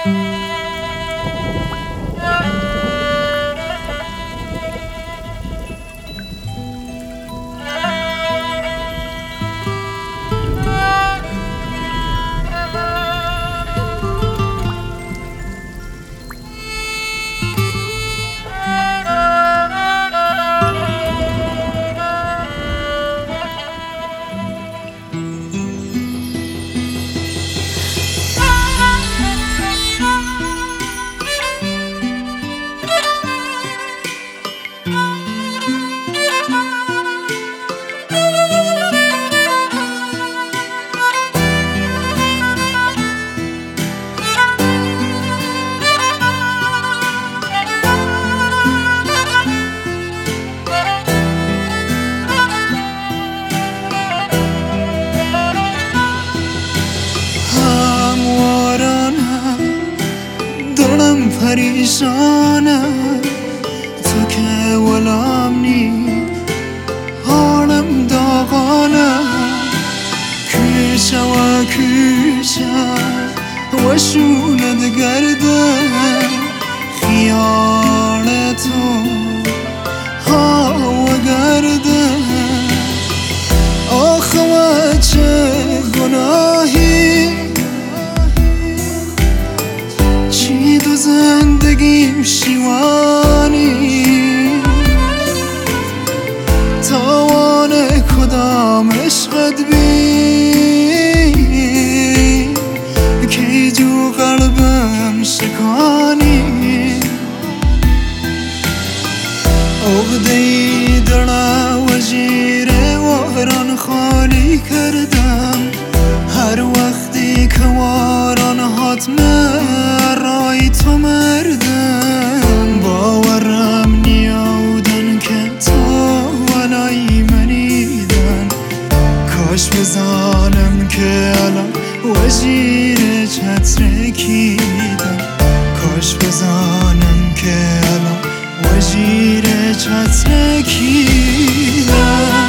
پریشانم تو که ولام نی حالم داغانم کوچه و کوچه و شوند گردم خیال تو هوا گردم آخه و چه گناهی چی تو زندگیم شیوانی توان کدام عشقت بی که جو قلبم شکانی عقده‌ای دلم و زیر واران خالی کردم هر وقتی که واران حتمه رای تو مردم باورم نیودن که تو ولای منیدن کاش بزانم که الان وزیر چتر کیدم کاش بزانم که الان وزیر چتر کیدم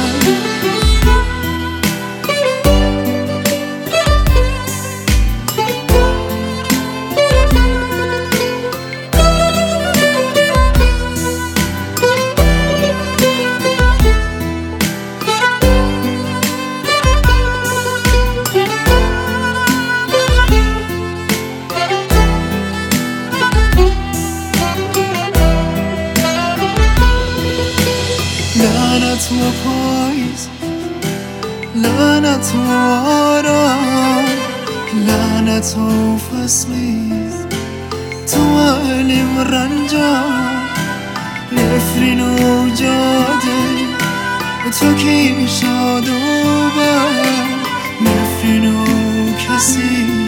لعنت و پاییز لعنت و آرام لعنت و فصلی تو علم رنجام نفرین و جاده تو کی شاد و بر نفرین و کسی